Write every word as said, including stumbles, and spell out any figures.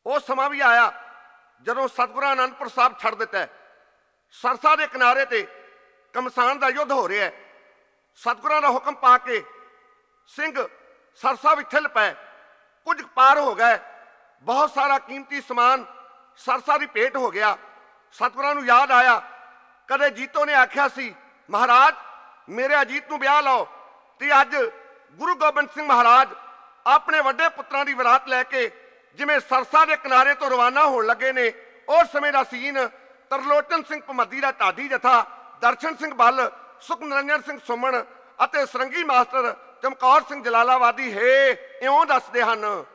ਉਹ ਸਮਾਂ ਵੀ ਆਇਆ ਜਦੋਂ ਸਤਿਗੁਰਾਂ ਅਨੰਦਪੁਰ ਸਾਹਿਬ ਛੱਡ ਦਿੱਤਾ। ਸਰਸਾ ਦੇ ਕਿਨਾਰੇ ਤੇ ਘਮਸਾਨ ਦਾ ਯੁੱਧ ਹੋ ਰਿਹਾ। ਸਤਿਗੁਰਾਂ ਦਾ ਹੁਕਮ ਪਾ ਕੇ ਸਿੰਘ ਸਰਸਾ ਵਿੱਚ ਠਿਲ ਪਏ। ਕੁਝ ਪਾਰ ਹੋ ਗਏ, ਬਹੁਤ ਸਾਰਾ ਕੀਮਤੀ ਸਮਾਨ ਸਰਸਾ ਦੀ ਭੇਟ ਹੋ ਗਿਆ। ਸਤਿਗੁਰਾਂ ਨੂੰ ਯਾਦ ਆਇਆ, ਕਦੇ ਜੀਤੋ ਨੇ ਆਖਿਆ ਸੀ, ਮਹਾਰਾਜ ਮੇਰੇ ਅਜੀਤ ਨੂੰ ਵਿਆਹ ਲਓ। ਤੇ ਅੱਜ ਗੁਰੂ ਗੋਬਿੰਦ ਸਿੰਘ ਮਹਾਰਾਜ ਆਪਣੇ ਵੱਡੇ ਪੁੱਤਰਾਂ ਦੀ ਵਿਰਾਤ ਲੈ ਕੇ ਜਿਵੇਂ ਸਰਸਾ ਦੇ ਕਿਨਾਰੇ ਤੋਂ ਰਵਾਨਾ ਹੋਣ ਲੱਗੇ ਨੇ, ਉਸ ਸਮੇਂ ਦਾ ਸੀਨ ਤਰਲੋਚਨ ਸਿੰਘ ਭਮੱਦੀ ਦਾ ਢਾਡੀ ਜਥਾ, ਦਰਸ਼ਨ ਸਿੰਘ ਬੱਲ, ਸੁਖ ਨਿਰੰਜਨ ਸਿੰਘ ਸੁਮਨ ਅਤੇ ਸਰੰਗੀ ਮਾਸਟਰ ਚਮਕੌਰ ਸਿੰਘ ਜਲਾਲਾਬਾਦੀ ਹੈ ਇਉਂ ਦੱਸਦੇ ਹਨ।